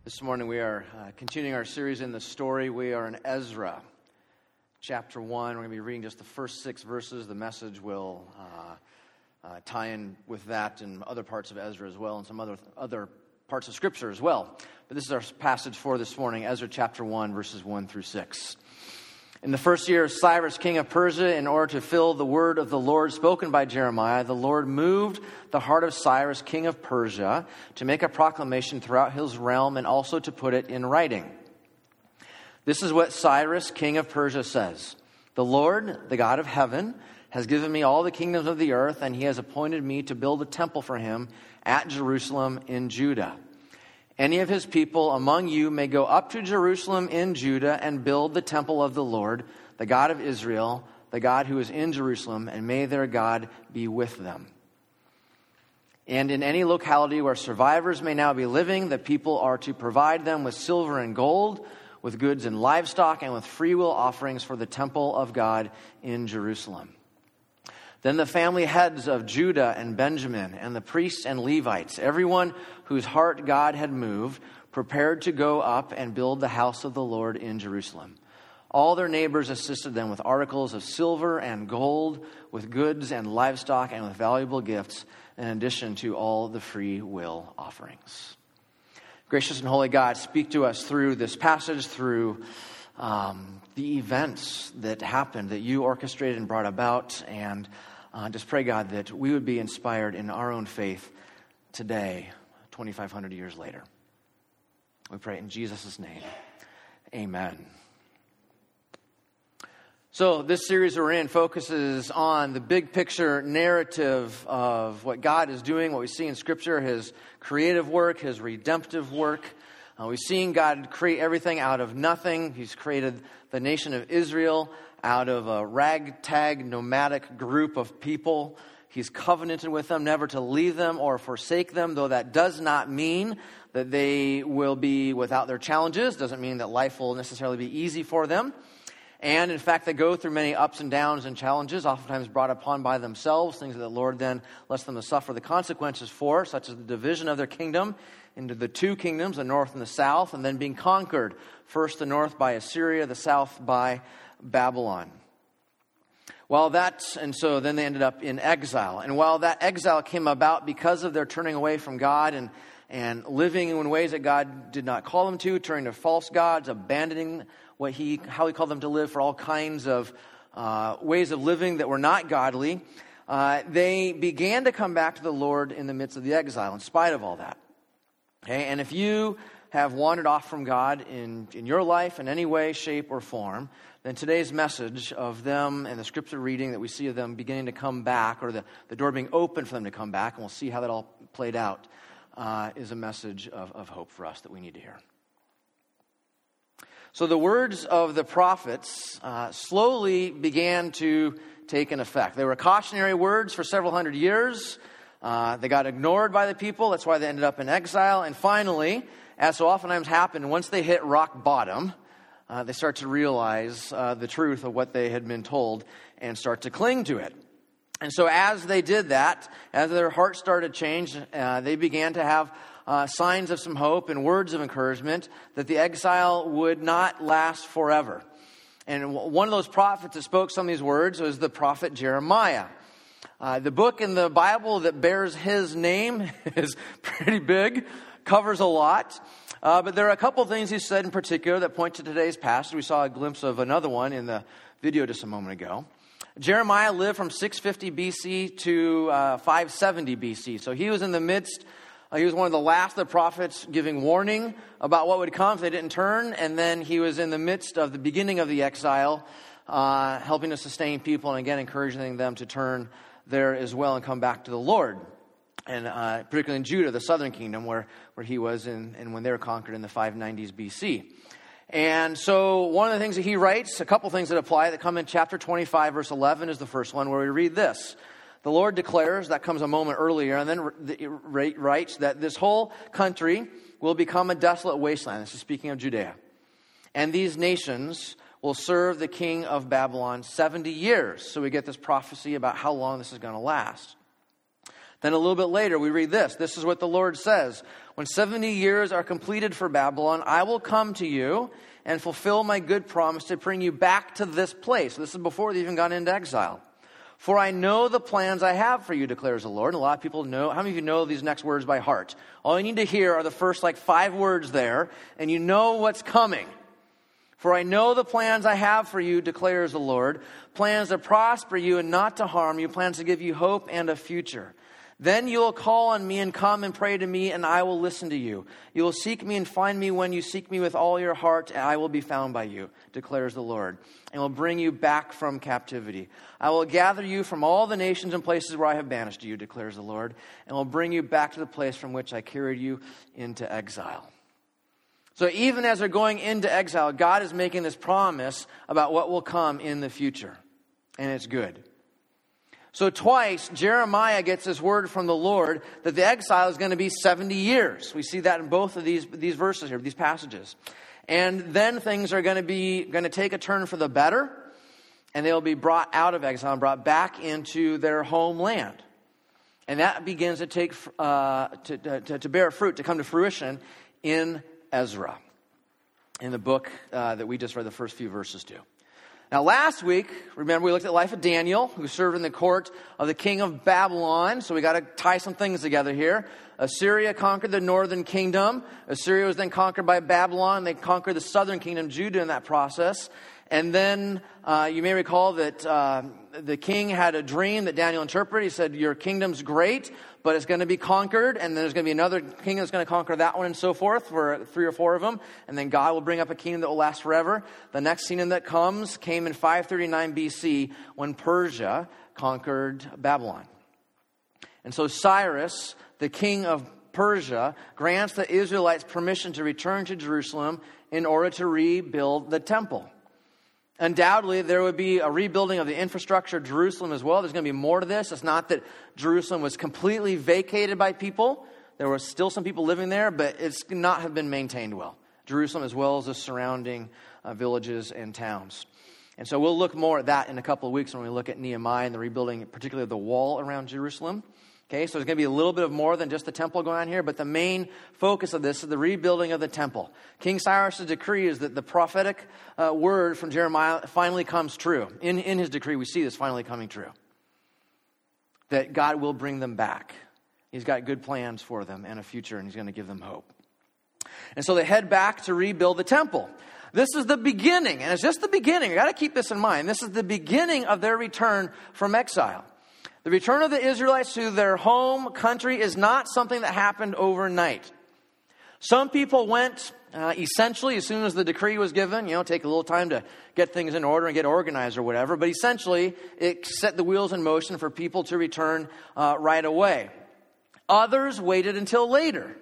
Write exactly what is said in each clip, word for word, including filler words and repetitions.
This morning we are uh, continuing our series in the story. We are in Ezra, chapter one. We're going to be reading just the first six verses. The message will uh, uh, tie in with that and other parts of Ezra as well, and some other other parts of Scripture as well. But this is our passage for this morning, Ezra chapter one, verses one through six. In the first year of Cyrus, king of Persia, in order to fill the word of the Lord spoken by Jeremiah, the Lord moved the heart of Cyrus, king of Persia, to make a proclamation throughout his realm and also to put it in writing. This is what Cyrus, king of Persia, says. The Lord, the God of heaven, has given me all the kingdoms of the earth, and he has appointed me to build a temple for him at Jerusalem in Judah. Any of his people among you may go up to Jerusalem in Judah and build the temple of the Lord, the God of Israel, the God who is in Jerusalem, and may their God be with them. And in any locality where survivors may now be living, the people are to provide them with silver and gold, with goods and livestock, and with freewill offerings for the temple of God in Jerusalem. Then the family heads of Judah and Benjamin, and the priests and Levites, everyone whose heart God had moved, prepared to go up and build the house of the Lord in Jerusalem. All their neighbors assisted them with articles of silver and gold, with goods and livestock, and with valuable gifts, in addition to all the free will offerings. Gracious and holy God, speak to us through this passage, through um, the events that happened, that you orchestrated and brought about, and Uh, just pray, God, that we would be inspired in our own faith today, twenty-five hundred years later. We pray in Jesus' name. Amen. So this series we're in focuses on the big picture narrative of what God is doing, what we see in Scripture, his creative work, his redemptive work. Uh, we've seen God create everything out of nothing. He's created the nation of Israel out of a ragtag, nomadic group of people. He's covenanted with them never to leave them or forsake them, though that does not mean that they will be without their challenges. Doesn't mean that life will necessarily be easy for them. And in fact, they go through many ups and downs and challenges, oftentimes brought upon by themselves, things that the Lord then lets them to suffer the consequences for, such as the division of their kingdom into the two kingdoms, the north and the south, and then being conquered, first the north by Assyria, the south by Babylon. While that, and so then they ended up in exile. And while that exile came about because of their turning away from God and, and living in ways that God did not call them to, turning to false gods, abandoning what he, how he called them to live for all kinds of uh, ways of living that were not godly, uh, they began to come back to the Lord in the midst of the exile, in spite of all that. Okay, and if you have wandered off from God in, in your life in any way, shape, or form, then today's message of them and the scripture reading that we see of them beginning to come back, or the, the door being open for them to come back, and we'll see how that all played out, uh, is a message of, of hope for us that we need to hear. So the words of the prophets uh, slowly began to take an effect. They were cautionary words for several hundred years. Uh, they got ignored by the people. That's why they ended up in exile. And finally, as so oftentimes happened, once they hit rock bottom, uh, they start to realize uh, the truth of what they had been told and start to cling to it. And so as they did that, as their hearts started to change, uh, they began to have uh, signs of some hope and words of encouragement that the exile would not last forever. And one of those prophets that spoke some of these words was the prophet Jeremiah. Uh, the book in the Bible that bears his name is pretty big, covers a lot. Uh, but there are a couple things he said in particular that point to today's passage. We saw a glimpse of another one in the video just a moment ago. Jeremiah lived from six fifty B C to uh, five seventy B C. So he was in the midst, uh, he was one of the last of the prophets giving warning about what would come if they didn't turn. And then he was in the midst of the beginning of the exile, uh, helping to sustain people and again encouraging them to turn there as well and come back to the Lord. And uh, particularly in Judah, the southern kingdom, where, where he was in, and when they were conquered in the five nineties B C. And so one of the things that he writes, a couple things that apply that come in chapter twenty-five, verse eleven is the first one, where we read this. The Lord declares, that comes a moment earlier, and then it writes that this whole country will become a desolate wasteland. This is speaking of Judea. And these nations will serve the king of Babylon seventy years. So we get this prophecy about how long this is going to last. Then a little bit later, we read this. This is what the Lord says. When seventy years are completed for Babylon, I will come to you and fulfill my good promise to bring you back to this place. This is before they even got into exile. For I know the plans I have for you, declares the Lord. And a lot of people know. How many of you know these next words by heart? All you need to hear are the first like five words there, and you know what's coming. For I know the plans I have for you, declares the Lord. Plans to prosper you and not to harm you. Plans to give you hope and a future. Then you will call on me and come and pray to me, and I will listen to you. You will seek me and find me when you seek me with all your heart, and I will be found by you, declares the Lord, and will bring you back from captivity. I will gather you from all the nations and places where I have banished you, declares the Lord, and will bring you back to the place from which I carried you into exile. So even as they're going into exile, God is making this promise about what will come in the future, and it's good. So twice, Jeremiah gets this word from the Lord that the exile is going to be seventy years. We see that in both of these, these verses here, these passages. And then things are going to be going to take a turn for the better, and they'll be brought out of exile and brought back into their homeland. And that begins to take uh, to, to, to bear fruit, to come to fruition in Ezra, in the book uh, that we just read the first few verses to. Now, last week, remember, we looked at the life of Daniel, who served in the court of the king of Babylon. So we got to tie some things together here. Assyria conquered the northern kingdom. Assyria was then conquered by Babylon. They conquered the southern kingdom, Judah, in that process. And then uh, you may recall that uh, the king had a dream that Daniel interpreted. He said, your kingdom's great, but it's going to be conquered. And then there's going to be another king that's going to conquer that one and so forth for three or four of them. And then God will bring up a kingdom that will last forever. The next kingdom that comes came in five thirty-nine B C when Persia conquered Babylon. And so Cyrus, the king of Persia, grants the Israelites permission to return to Jerusalem in order to rebuild the temple. Undoubtedly, there would be a rebuilding of the infrastructure of Jerusalem as well. There's going to be more to this. It's not that Jerusalem was completely vacated by people. There were still some people living there, but it's not have been maintained well. Jerusalem as well as the surrounding uh, villages and towns. And so we'll look more at that in a couple of weeks when we look at Nehemiah and the rebuilding, particularly of the wall around Jerusalem. Okay, so there's going to be a little bit of more than just the temple going on here, but the main focus of this is the rebuilding of the temple. King Cyrus' decree is that the prophetic uh, word from Jeremiah finally comes true. In, in his decree, we see this finally coming true. That God will bring them back. He's got good plans for them and a future, and he's going to give them hope. And so they head back to rebuild the temple. This is the beginning, and it's just the beginning. You got to keep this in mind. This is the beginning of their return from exile. The return of the Israelites to their home country is not something that happened overnight. Some people went uh, essentially as soon as the decree was given, you know, take a little time to get things in order and get organized or whatever. But essentially, it set the wheels in motion for people to return uh, right away. Others waited until later.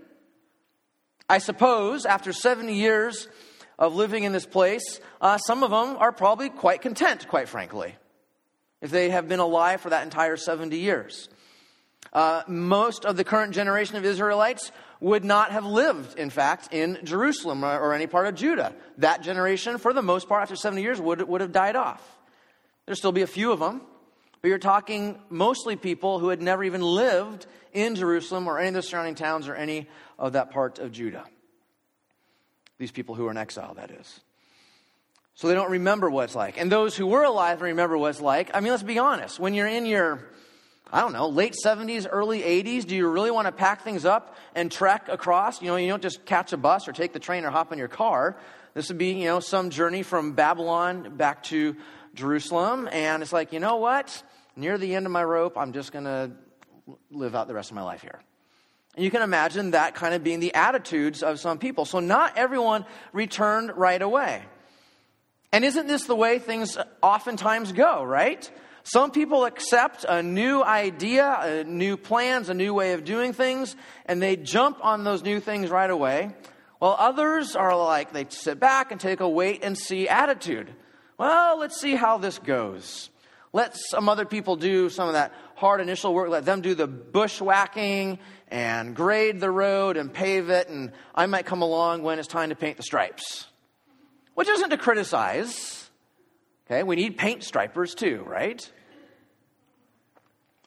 I suppose after seventy years of living in this place, uh, some of them are probably quite content, quite frankly, if they have been alive for that entire seventy years. Uh, most of the current generation of Israelites would not have lived, in fact, in Jerusalem or, or any part of Judah. That generation, for the most part, after seventy years, would, would have died off. There'll still be a few of them, but you're talking mostly people who had never even lived in Jerusalem or any of the surrounding towns or any of that part of Judah. These people who are in exile, that is. So they don't remember what it's like. And those who were alive and remember what it's like, I mean, let's be honest. When you're in your, I don't know, late seventies, early eighties, do you really want to pack things up and trek across? You know, you don't just catch a bus or take the train or hop in your car. This would be, you know, some journey from Babylon back to Jerusalem. And it's like, you know what? Near the end of my rope, I'm just going to live out the rest of my life here. And you can imagine that kind of being the attitudes of some people. So not everyone returned right away. And isn't this the way things oftentimes go, right? Some people accept a new idea, a new plans, a new way of doing things, and they jump on those new things right away. While others are like, they sit back and take a wait and see attitude. Well, let's see how this goes. Let some other people do some of that hard initial work. Let them do the bushwhacking and grade the road and pave it. And I might come along when it's time to paint the stripes. Which isn't to criticize. Okay, we need paint stripers too, right?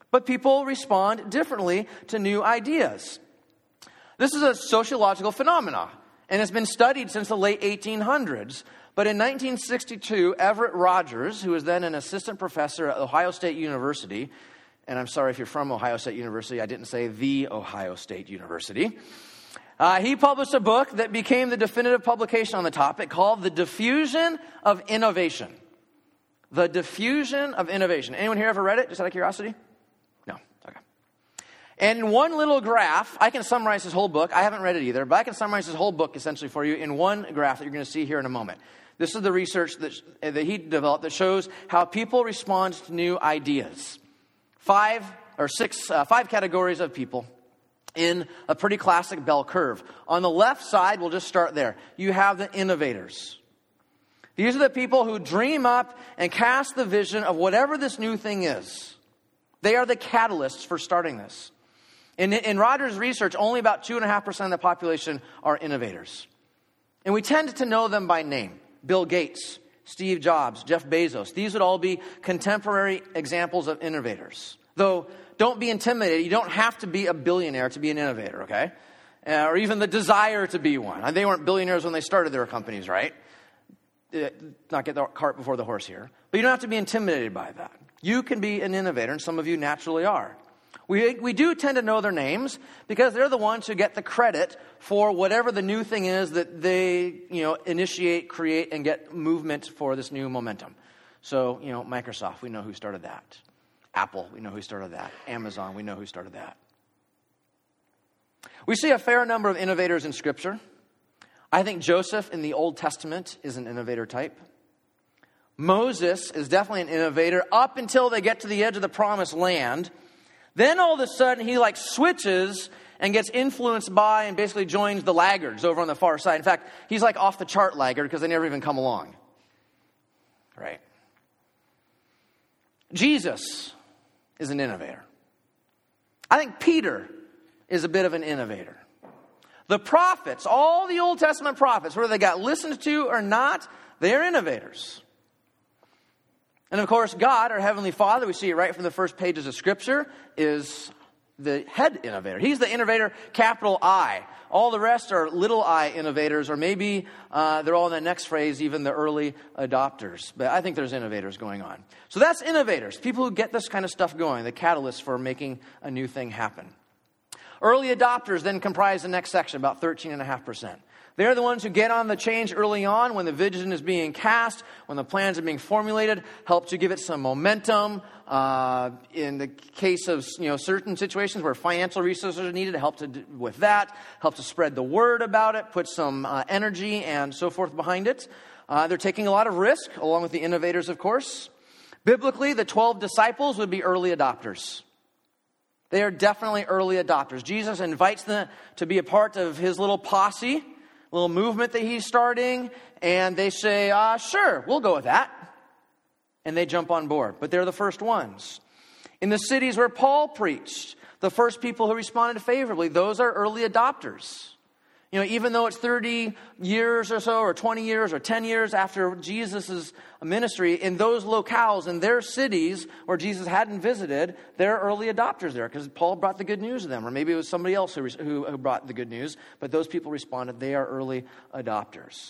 But people respond differently to new ideas. This is a sociological phenomenon, and it's been studied since the late eighteen hundreds. But in nineteen sixty-two, Everett Rogers, who was then an assistant professor at Ohio State University, and I'm sorry if you're from Ohio State University, I didn't say the Ohio State University, uh, he published a book that became the definitive publication on the topic called The Diffusion of Innovation. The Diffusion of Innovation. Anyone here ever read it, just out of curiosity? No. Okay. And in one little graph, I can summarize his whole book. I haven't read it either, but I can summarize his whole book essentially for you in one graph that you're going to see here in a moment. This is the research that, that he developed that shows how people respond to new ideas. Five or six, uh, five categories of people in a pretty classic bell curve. On the left side, we'll just start there. You have the innovators. These are the people who dream up and cast the vision of whatever this new thing is. They are the catalysts for starting this. In, in Rogers' research, only about two point five percent of the population are innovators. And we tend to know them by name. Bill Gates, Steve Jobs, Jeff Bezos. These would all be contemporary examples of innovators. Though, don't be intimidated. You don't have to be a billionaire to be an innovator, okay? Uh, or even the desire to be one. And they weren't billionaires when they started their companies, right? Uh, not get the cart before the horse here. But you don't have to be intimidated by that. You can be an innovator, and some of you naturally are. We we do tend to know their names because they're the ones who get the credit for whatever the new thing is that they, you know, initiate, create, and get movement for this new momentum. So, you know, Microsoft, we know who started that. Apple, we know who started that. Amazon, we know who started that. We see a fair number of innovators in Scripture. I think Joseph in the Old Testament is an innovator type. Moses is definitely an innovator up until they get to the edge of the promised land. Then all of a sudden he like switches and gets influenced by and basically joins the laggards over on the far side. In fact, he's like off the chart laggard because they never even come along. Right? Jesus is an innovator. I think Peter is a bit of an innovator. The prophets, all the Old Testament prophets, whether they got listened to or not, they're innovators. And of course, God, our Heavenly Father, we see it right from the first pages of Scripture, is the head innovator. He's the innovator, capital I. All the rest are little I innovators, or maybe uh, they're all in the next phrase, even the early adopters. But I think there's innovators going on. So that's innovators, people who get this kind of stuff going, the catalyst for making a new thing happen. Early adopters then comprise the next section, about thirteen point five percent. They're the ones who get on the change early on when the vision is being cast, when the plans are being formulated, help to give it some momentum. Uh, in the case of you know certain situations where financial resources are needed, help to do with that, help to spread the word about it, put some uh, energy and so forth behind it. Uh, they're taking a lot of risk, along with the innovators, of course. Biblically, the twelve disciples would be early adopters. They are definitely early adopters. Jesus invites them to be a part of his little posse, little movement that he's starting, and they say, uh, sure, we'll go with that. And they jump on board. But they're the first ones. In the cities where Paul preached, the first people who responded favorably, those are early adopters. You know, even though it's thirty years or so, or twenty years, or ten years after Jesus' ministry, in those locales, in their cities where Jesus hadn't visited, they're early adopters there because Paul brought the good news to them. Or maybe it was somebody else who, who, who brought the good news, but those people responded. They are early adopters.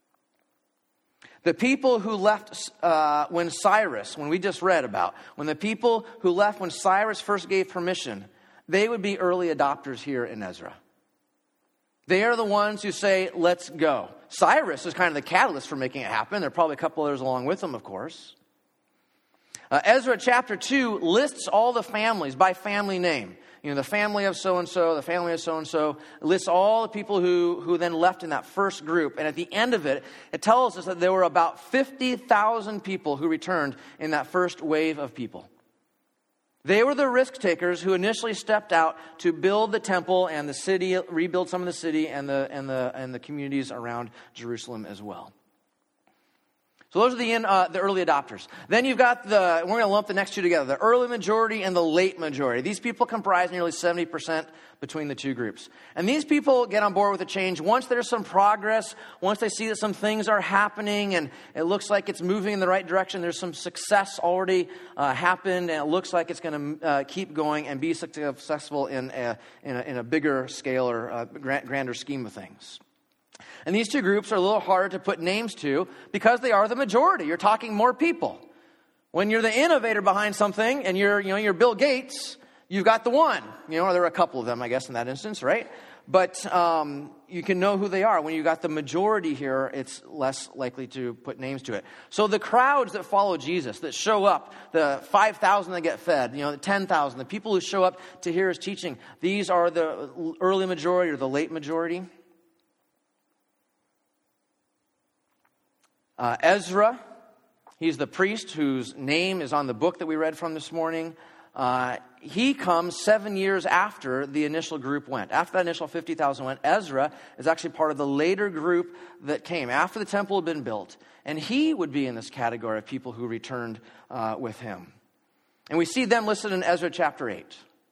The people who left uh, when Cyrus, when we just read about, when the people who left when Cyrus first gave permission, they would be early adopters here in Ezra. They are the ones who say, let's go. Cyrus is kind of the catalyst for making it happen. There are probably a couple others along with him, of course. Uh, Ezra chapter two lists all the families by family name. You know, the family of so-and-so, the family of so-and-so. It lists all the people who, who then left in that first group. And at the end of it, it tells us that there were about fifty thousand people who returned in that first wave of people. They were the risk takers who initially stepped out to build the temple and the city, rebuild some of the city and the and the and the communities around Jerusalem as well. So those are the in, uh, the early adopters. Then you've got the, we're going to lump the next two together, the early majority and the late majority. These people comprise nearly seventy percent between the two groups. And these people get on board with the change once there's some progress, once they see that some things are happening and it looks like it's moving in the right direction, there's some success already uh, happened, and it looks like it's going to uh, keep going and be successful in a, in a, in a bigger scale or uh, grander scheme of things. And these two groups are a little harder to put names to because they are the majority. You're talking more people. When you're the innovator behind something and you're, you know, you're Bill Gates, you've got the one. You know, there are a couple of them, I guess, in that instance, right? But um, you can know who they are. When you've got the majority here, it's less likely to put names to it. So the crowds that follow Jesus, that show up, the five thousand that get fed, you know, the ten thousand, the people who show up to hear his teaching, these are the early majority or the late majority. Uh, Ezra, he's the priest whose name is on the book that we read from this morning. Uh, he comes seven years after the initial group went. After that initial fifty thousand went, Ezra is actually part of the later group that came after the temple had been built. And he would be in this category of people who returned uh, with him. And we see them listed in Ezra chapter eight.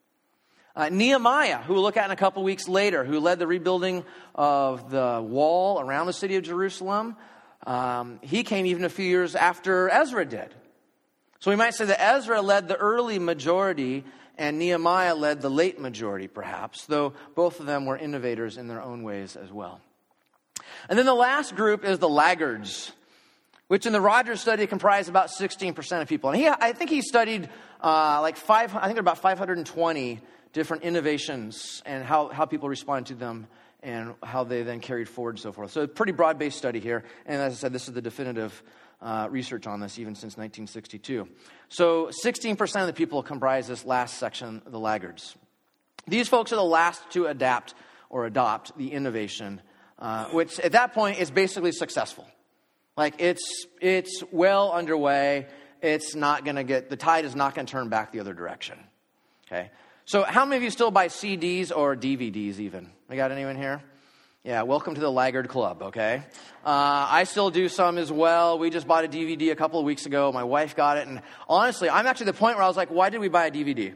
Uh, Nehemiah, who we'll look at in a couple weeks later, who led the rebuilding of the wall around the city of Jerusalem. Um, he came even a few years after Ezra did. So we might say that Ezra led the early majority and Nehemiah led the late majority, perhaps, though both of them were innovators in their own ways as well. And then the last group is the laggards, which in the Rogers study comprise about sixteen percent of people. And he, I think he studied uh, like five, I think there are about five hundred twenty different innovations and how, how people responded to them and how they then carried forward and so forth. So a pretty broad-based study here. And as I said, this is the definitive uh, research on this, even since nineteen sixty-two. So sixteen percent of the people comprise this last section, the laggards. These folks are the last to adapt or adopt the innovation, uh, which at that point is basically successful. Like it's it's well underway. It's not going to get, the tide is not going to turn back the other direction. Okay. So how many of you still buy C Ds or D V Ds even? We got anyone here? Yeah, welcome to the Laggard Club, okay? Uh, I still do some as well. We just bought a D V D a couple of weeks ago. My wife got it. And honestly, I'm actually at the point where I was like, why did we buy a D V D?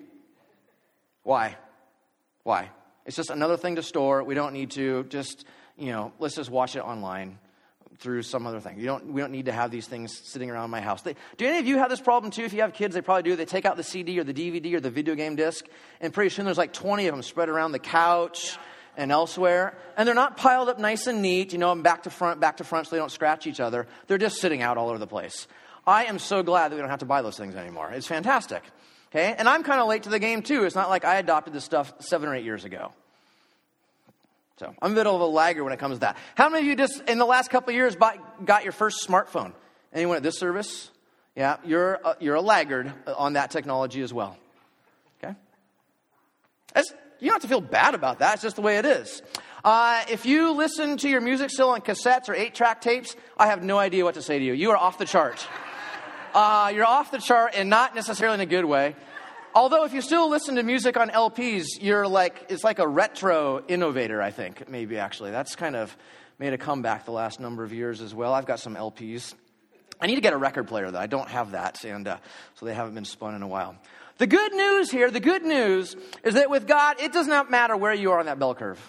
Why? Why? It's just another thing to store. We don't need to just, you know, let's just watch it online through some other thing. You don't. We don't need to have these things sitting around my house. They, do any of you have this problem too? If you have kids, they probably do. They take out the C D or the D V D or the video game disc, and pretty soon there's like twenty of them spread around the couch and elsewhere. And they're not piled up nice and neat, you know, and back to front, back to front so they don't scratch each other. They're just sitting out all over the place. I am so glad that we don't have to buy those things anymore. It's fantastic. Okay? And I'm kind of late to the game too. It's not like I adopted this stuff seven or eight years ago. So I'm a bit of a lagger when it comes to that. How many of you just in the last couple of years bought, got your first smartphone? Anyone at this service? Yeah, you're a, you're a laggard on that technology as well. Okay? That's, you don't have to feel bad about that. It's just the way it is. Uh, if you listen to your music still on cassettes or eight-track tapes, I have no idea what to say to you. You are off the chart. Uh, you're off the chart and not necessarily in a good way. Although if you still listen to music on L Ps, you're like, it's like a retro innovator, I think, maybe actually. That's kind of made a comeback the last number of years as well. I've got some L Ps. I need to get a record player, though. I don't have that, and uh, so they haven't been spun in a while. The good news here, the good news is that with God, it does not matter where you are on that bell curve.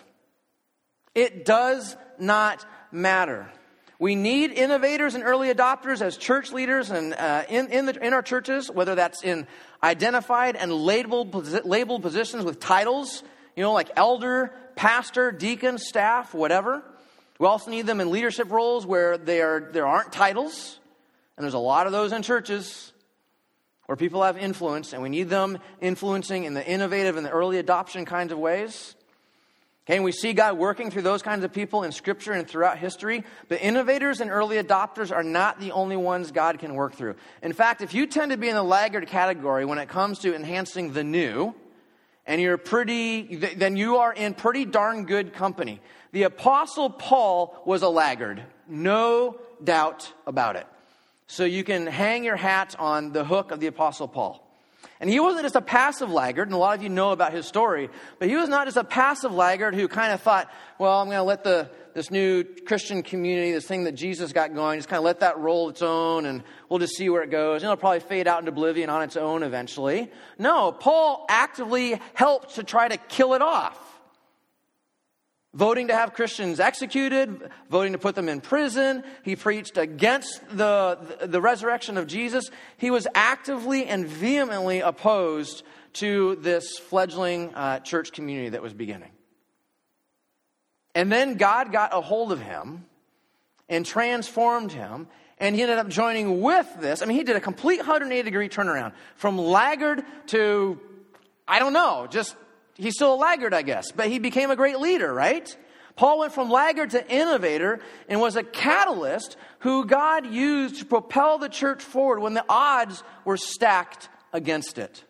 It does not matter. We need innovators and early adopters as church leaders and uh, in in, the, in our churches, whether that's in identified and labeled, labeled positions with titles, you know, like elder, pastor, deacon, staff, whatever. We also need them in leadership roles where they are, there aren't titles, and there's a lot of those in churches where people have influence, and we need them influencing in the innovative and the early adoption kinds of ways. Okay, and we see God working through those kinds of people in Scripture and throughout history. But innovators and early adopters are not the only ones God can work through. In fact, if you tend to be in the laggard category when it comes to enhancing the new, and you're pretty, then you are in pretty darn good company. The Apostle Paul was a laggard, no doubt about it. So you can hang your hat on the hook of the Apostle Paul. And he wasn't just a passive laggard, and a lot of you know about his story, but he was not just a passive laggard who kind of thought, well, I'm going to let the, this new Christian community, this thing that Jesus got going, just kind of let that roll its own, and we'll just see where it goes. And it'll probably fade out into oblivion on its own eventually. No, Paul actively helped to try to kill it off. Voting to have Christians executed, voting to put them in prison. He preached against the, the, the resurrection of Jesus. He was actively and vehemently opposed to this fledgling uh, church community that was beginning. And then God got a hold of him and transformed him, and he ended up joining with this. I mean, he did a complete one hundred eighty degree turnaround from laggard to, I don't know, just... He's still a laggard, I guess, but he became a great leader, right? Paul went from laggard to innovator and was a catalyst who God used to propel the church forward when the odds were stacked against it.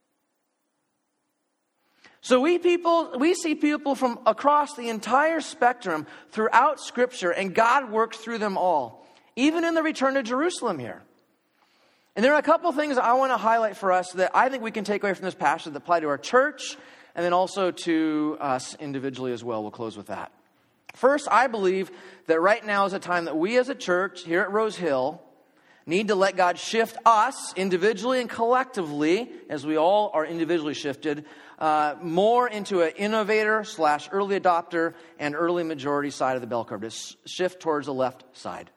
So we people, we see people from across the entire spectrum throughout Scripture, and God works through them all, even in the return to Jerusalem here. And there are a couple things I want to highlight for us that I think we can take away from this passage that apply to our church and then also to us individually as well. We'll close with that. First, I believe that right now is a time that we as a church here at Rose Hill need to let God shift us individually and collectively, as we all are individually shifted, uh, more into an innovator slash early adopter and early majority side of the bell curve, to shift towards the left side.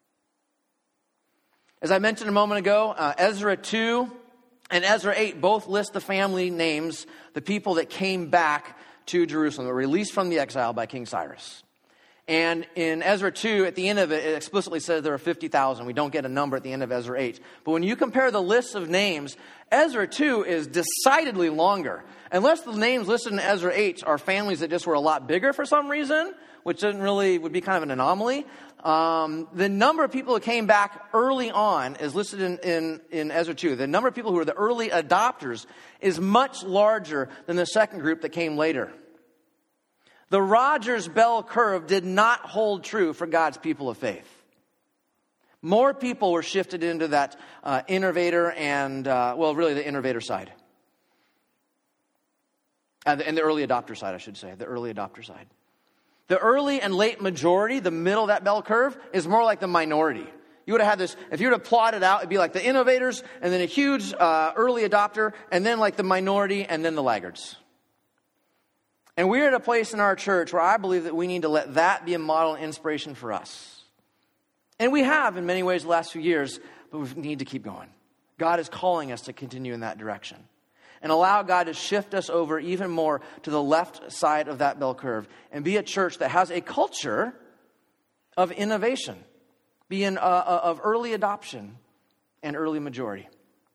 As I mentioned a moment ago, uh, Ezra two and Ezra eight both list the family names, the people that came back to Jerusalem, that were released from the exile by King Cyrus. And in Ezra two, at the end of it, it explicitly says there are fifty thousand. We don't get a number at the end of Ezra eight. But when you compare the lists of names, Ezra two is decidedly longer. Unless the names listed in Ezra eight are families that just were a lot bigger for some reason, which didn't really, would be kind of an anomaly. Um, the number of people who came back early on is listed in, in, in Ezra two. The number of people who were the early adopters is much larger than the second group that came later. The Rogers bell curve did not hold true for God's people of faith. More people were shifted into that uh, innovator and, uh, well, really the innovator side. And the, and the early adopter side, I should say, the early adopter side. The early and late majority, the middle of that bell curve, is more like the minority. You would have had this, if you were to plot it out, it'd be like the innovators, and then a huge uh, early adopter, and then like the minority, and then the laggards. And we're at a place in our church where I believe that we need to let that be a model and inspiration for us. And we have in many ways the last few years, but we need to keep going. God is calling us to continue in that direction. And allow God to shift us over even more to the left side of that bell curve and be a church that has a culture of innovation, be in, uh, of early adoption and early majority.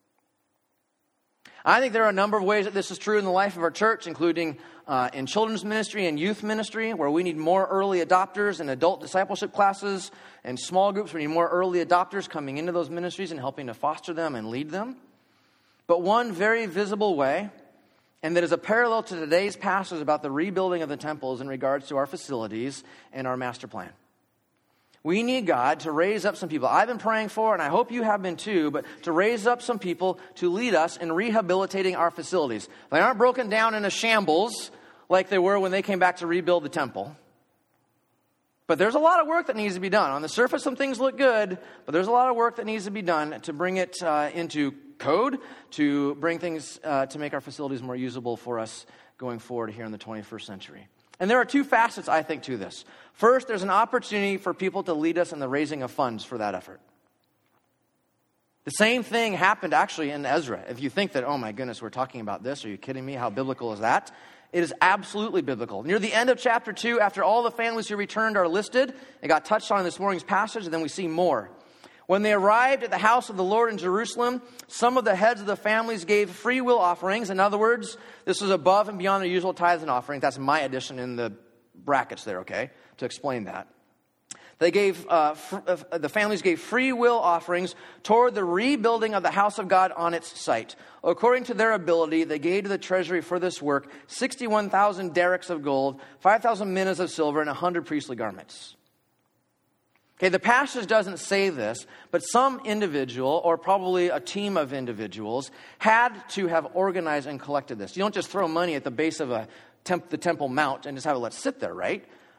I think there are a number of ways that this is true in the life of our church, including uh, in children's ministry and youth ministry, where we need more early adopters in adult discipleship classes and small groups. We need more early adopters coming into those ministries and helping to foster them and lead them. But one very visible way, and that is a parallel to today's passage about the rebuilding of the temples in regards to our facilities and our master plan. We need God to raise up some people. I've been praying for, and I hope you have been too, but to raise up some people to lead us in rehabilitating our facilities. They aren't broken down into shambles like they were when they came back to rebuild the temple. But there's a lot of work that needs to be done. On the surface, some things look good, but there's a lot of work that needs to be done to bring it uh, into code, to bring things uh, to make our facilities more usable for us going forward here in the twenty-first century. And there are two facets, I think, to this. First, there's an opportunity for people to lead us in the raising of funds for that effort. The same thing happened actually in Ezra. If you think that, oh my goodness, we're talking about this, are you kidding me? How biblical is that? It is absolutely biblical. Near the end of chapter two, after all the families who returned are listed, it got touched on in this morning's passage, and then we see more. When they arrived at the house of the Lord in Jerusalem, some of the heads of the families gave free will offerings. In other words, this was above and beyond the usual tithes and offerings. That's my addition in the brackets there, okay, to explain that. They gave, uh, fr- uh, the families gave free will offerings toward the rebuilding of the house of God on its site. According to their ability, they gave to the treasury for this work sixty-one thousand derricks of gold, five thousand minas of silver, and one hundred priestly garments. Okay, the passage doesn't say this, but some individual, or probably a team of individuals, had to have organized and collected this. You don't just throw money at the base of a temp- the Temple Mount and just have it let sit there, right?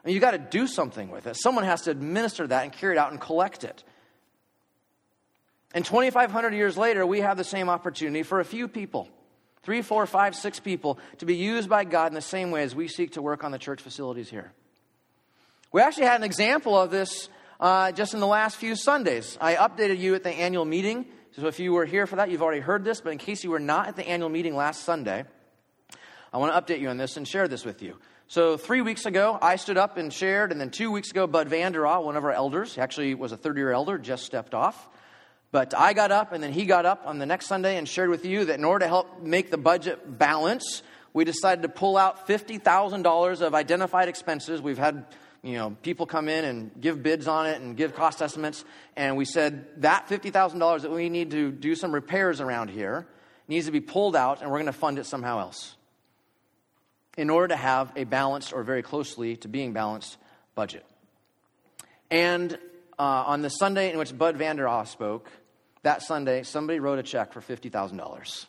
I mean, you got to do something with it. Someone has to administer that and carry it out and collect it. And twenty-five hundred years later, we have the same opportunity for a few people, three, four, five, six people, to be used by God in the same way as we seek to work on the church facilities here. We actually had an example of this uh, just in the last few Sundays. I updated you at the annual meeting. So if you were here for that, you've already heard this. But in case you were not at the annual meeting last Sunday, I want to update you on this and share this with you. So three weeks ago, I stood up and shared. And then two weeks ago, Bud Vanderaw, one of our elders, actually was a third-year elder, just stepped off. But I got up, and then he got up on the next Sunday and shared with you that in order to help make the budget balance, we decided to pull out fifty thousand dollars of identified expenses. We've had you know, people come in and give bids on it and give cost estimates. And we said that fifty thousand dollars that we need to do some repairs around here needs to be pulled out, and we're going to fund it somehow else in order to have a balanced or very closely to being balanced budget. And uh, on the Sunday in which Bud Vanderaw spoke, that Sunday, somebody wrote a check for fifty thousand dollars.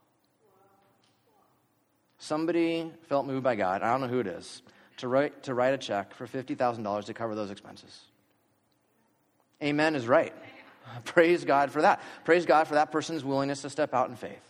Somebody felt moved by God, I don't know who it is, to write to write a check for fifty thousand dollars to cover those expenses. Amen is right. Praise God for that. Praise God for that person's willingness to step out in faith.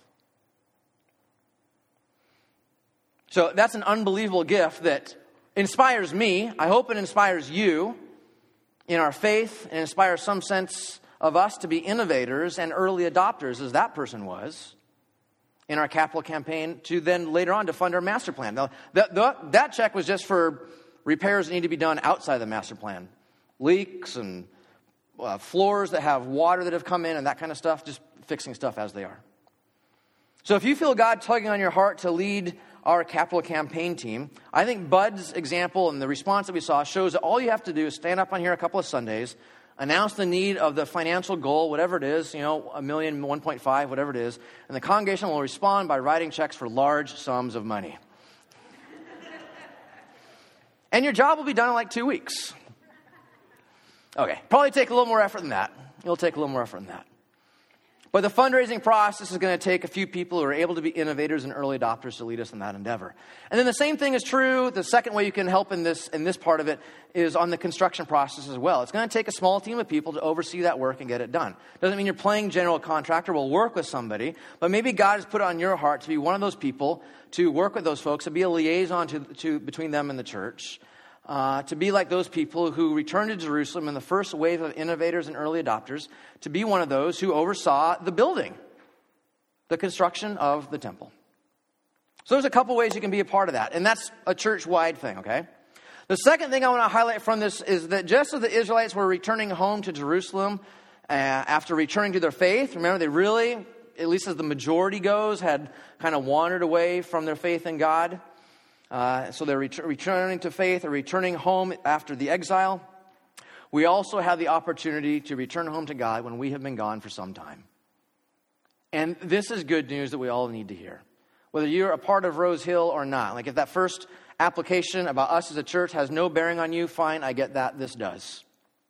So that's an unbelievable gift that inspires me. I hope it inspires you in our faith and inspires some sense of us to be innovators and early adopters, as that person was, in our capital campaign, to then later on to fund our master plan. Now, that, that, that check was just for repairs that need to be done outside the master plan. Leaks and uh, floors that have water that have come in and that kind of stuff, just fixing stuff as they are. So if you feel God tugging on your heart to lead our capital campaign team, I think Bud's example and the response that we saw shows that all you have to do is stand up on here a couple of Sundays, announce the need of the financial goal, whatever it is, you know, a million, one point five, whatever it is, and the congregation will respond by writing checks for large sums of money. And your job will be done in like two weeks. Okay, probably take a little more effort than that. It'll take a little more effort than that. But the fundraising process is going to take a few people who are able to be innovators and early adopters to lead us in that endeavor. And then the same thing is true. The second way you can help in this in this part of it is on the construction process as well. It's going to take a small team of people to oversee that work and get it done. Doesn't mean you're playing general contractor. We'll work with somebody. But maybe God has put it on your heart to be one of those people, to work with those folks, to be a liaison to, to between them and the church. Uh, to be like those people who returned to Jerusalem in the first wave of innovators and early adopters, to be one of those who oversaw the building, the construction of the temple. So there's a couple ways you can be a part of that, and that's a church-wide thing, okay? The second thing I want to highlight from this is that just as the Israelites were returning home to Jerusalem uh, after returning to their faith, remember they really, at least as the majority goes, had kind of wandered away from their faith in God. Uh, so they're ret- returning to faith or returning home after the exile. We also have the opportunity to return home to God when we have been gone for some time. And this is good news that we all need to hear. Whether you're a part of Rose Hill or not. Like if that first application about us as a church has no bearing on you, fine, I get that. This does.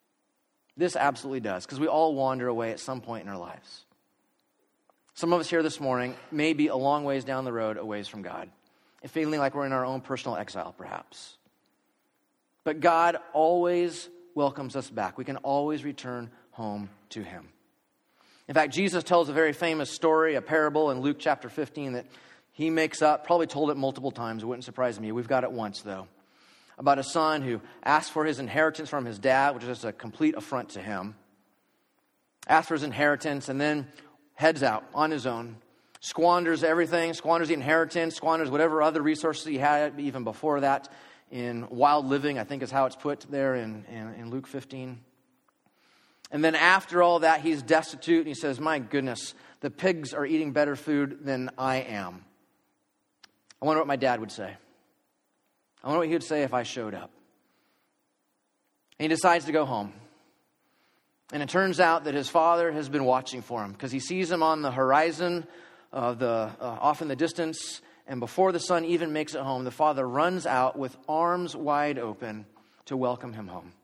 This absolutely does. Because we all wander away at some point in our lives. Some of us here this morning may be a long ways down the road, a ways from God. Feeling like we're in our own personal exile, perhaps. But God always welcomes us back. We can always return home to Him. In fact, Jesus tells a very famous story, a parable in Luke chapter fifteen that He makes up, probably told it multiple times. It wouldn't surprise me. We've got it once, though. About a son who asked for his inheritance from his dad, which is just a complete affront to him. Asked for his inheritance and then heads out on his own. Squanders everything, squanders the inheritance, squanders whatever other resources he had even before that in wild living, I think is how it's put there in, in, in Luke fifteen. And then after all that, he's destitute, and he says, my goodness, the pigs are eating better food than I am. I wonder what my dad would say. I wonder what he would say if I showed up. And he decides to go home. And it turns out that his father has been watching for him because he sees him on the horizon, Uh, the uh, off in the distance, and before the son even makes it home, the father runs out with arms wide open to welcome him home.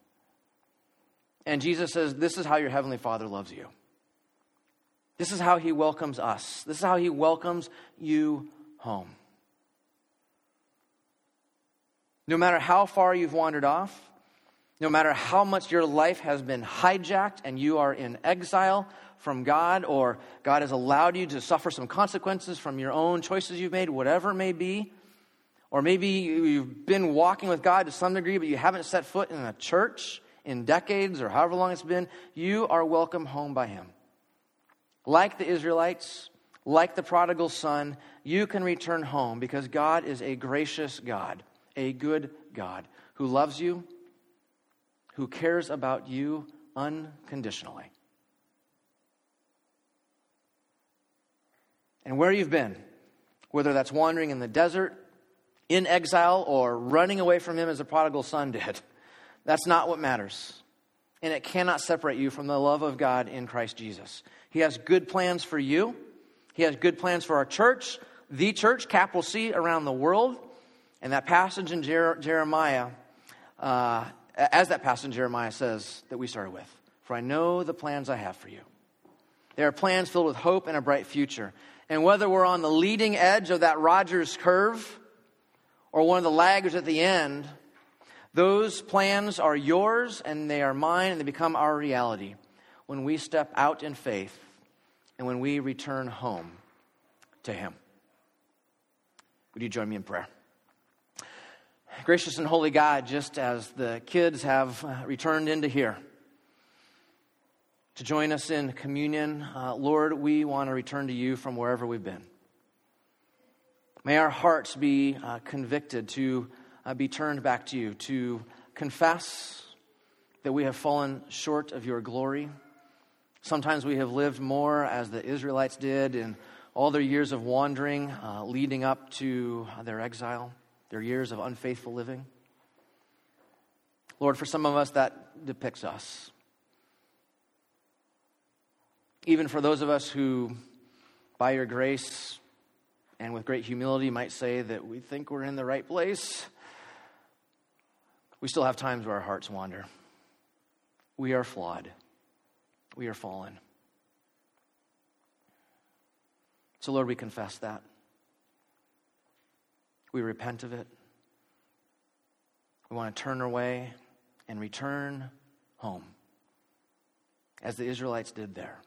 And Jesus says, this is how your heavenly Father loves you. This is how He welcomes us. This is how He welcomes you home. No matter how far you've wandered off, no matter how much your life has been hijacked and you are in exile from God, or God has allowed you to suffer some consequences from your own choices you've made, whatever it may be, or maybe you've been walking with God to some degree, but you haven't set foot in a church in decades or however long it's been, you are welcome home by him. Like the Israelites, like the prodigal son, you can return home because God is a gracious God, a good God who loves you, who cares about you unconditionally. And where you've been, whether that's wandering in the desert, in exile, or running away from him as the prodigal son did, that's not what matters. And it cannot separate you from the love of God in Christ Jesus. He has good plans for you. He has good plans for our church, the church, capital C, around the world. And that passage in Jer- Jeremiah, uh, as that passage in Jeremiah says that we started with, for I know the plans I have for you. They are plans filled with hope and a bright future. And whether we're on the leading edge of that Rogers curve or one of the laggards at the end, those plans are yours and they are mine, and they become our reality when we step out in faith and when we return home to him. Would you join me in prayer? Gracious and holy God, just as the kids have returned into here to join us in communion, uh, Lord, we want to return to you from wherever we've been. May our hearts be uh, convicted to uh, be turned back to you, to confess that we have fallen short of your glory. Sometimes we have lived more as the Israelites did in all their years of wandering uh, leading up to their exile, their years of unfaithful living. Lord, for some of us, that depicts us. Even for those of us who, by your grace and with great humility, might say that we think we're in the right place, we still have times where our hearts wander. We are flawed. We are fallen. So, Lord, we confess that. We repent of it. We want to turn away and return home, as the Israelites did there.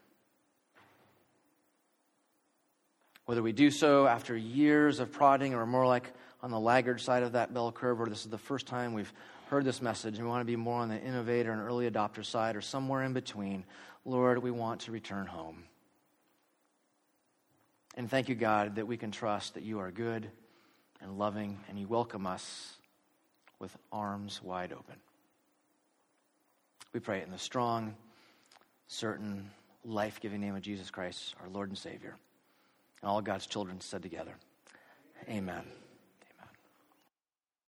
Whether we do so after years of prodding, or more like on the laggard side of that bell curve, or this is the first time we've heard this message and we want to be more on the innovator and early adopter side, or somewhere in between, Lord, we want to return home. And thank you, God, that we can trust that you are good and loving, and you welcome us with arms wide open. We pray it in the strong, certain, life-giving name of Jesus Christ, our Lord and Savior. And all God's children said together, amen.